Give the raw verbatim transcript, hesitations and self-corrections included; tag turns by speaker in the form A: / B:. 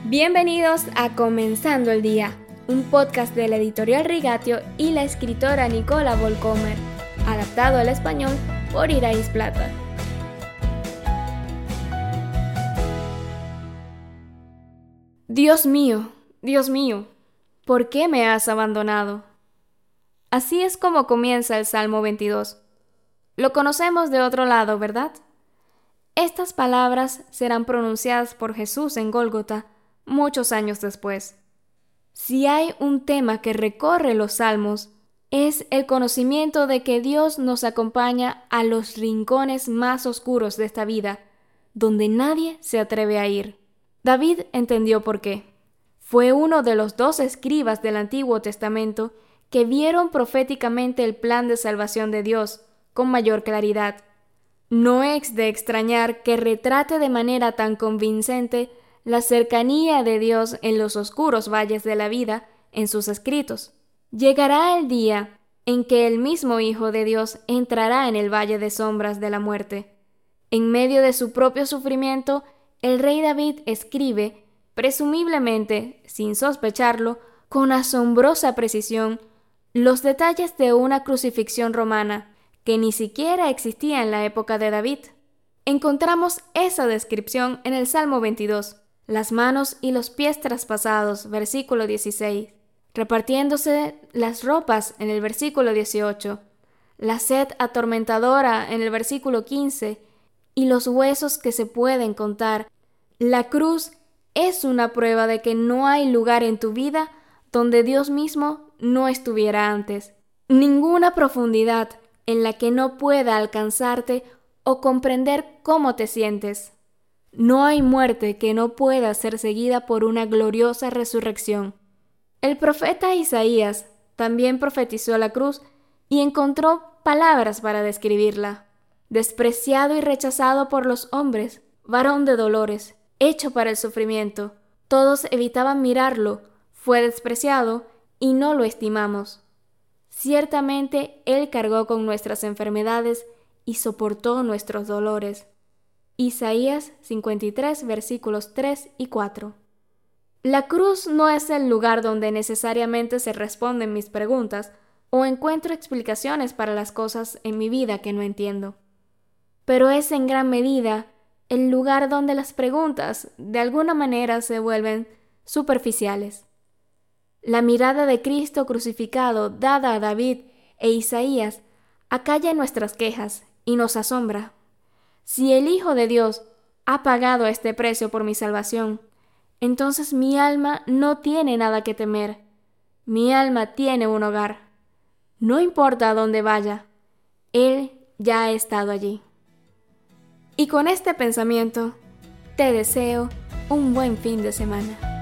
A: Bienvenidos a Comenzando el Día, un podcast de la editorial Rigatio y la escritora Nicola Volcomer, adaptado al español por Irais Plata. Dios mío, Dios mío, ¿por qué me has abandonado? Así es como comienza el Salmo veintidós. Lo conocemos de otro lado, ¿verdad? Estas palabras serán pronunciadas por Jesús en Gólgota muchos años después. Si hay un tema que recorre los salmos, es el conocimiento de que Dios nos acompaña a los rincones más oscuros de esta vida, donde nadie se atreve a ir. David entendió por qué. Fue uno de los dos escribas del Antiguo Testamento que vieron proféticamente el plan de salvación de Dios con mayor claridad. No es de extrañar que retrate de manera tan convincente la cercanía de Dios en los oscuros valles de la vida en sus escritos. Llegará el día en que el mismo Hijo de Dios entrará en el valle de sombras de la muerte. En medio de su propio sufrimiento, el rey David escribe, presumiblemente, sin sospecharlo, con asombrosa precisión, los detalles de una crucifixión romana que ni siquiera existía en la época de David. Encontramos esa descripción en el Salmo veintidós. Las manos y los pies traspasados, versículo dieciséis, repartiéndose las ropas en el versículo dieciocho, la sed atormentadora en el versículo quince, y los huesos que se pueden contar. La cruz es una prueba de que no hay lugar en tu vida donde Dios mismo no estuviera antes. Ninguna profundidad en la que no pueda alcanzarte o comprender cómo te sientes. No hay muerte que no pueda ser seguida por una gloriosa resurrección. El profeta Isaías también profetizó la cruz y encontró palabras para describirla. Despreciado y rechazado por los hombres, varón de dolores, hecho para el sufrimiento. Todos evitaban mirarlo, fue despreciado y no lo estimamos. Ciertamente Él cargó con nuestras enfermedades y soportó nuestros dolores. Isaías cincuenta y tres, versículos tres y cuatro. La cruz no es el lugar donde necesariamente se responden mis preguntas o encuentro explicaciones para las cosas en mi vida que no entiendo. Pero es en gran medida el lugar donde las preguntas de alguna manera se vuelven superficiales. La mirada de Cristo crucificado dada a David e Isaías acalla nuestras quejas y nos asombra. Si el Hijo de Dios ha pagado este precio por mi salvación, entonces mi alma no tiene nada que temer. Mi alma tiene un hogar. No importa a dónde vaya, Él ya ha estado allí. Y con este pensamiento, te deseo un buen fin de semana.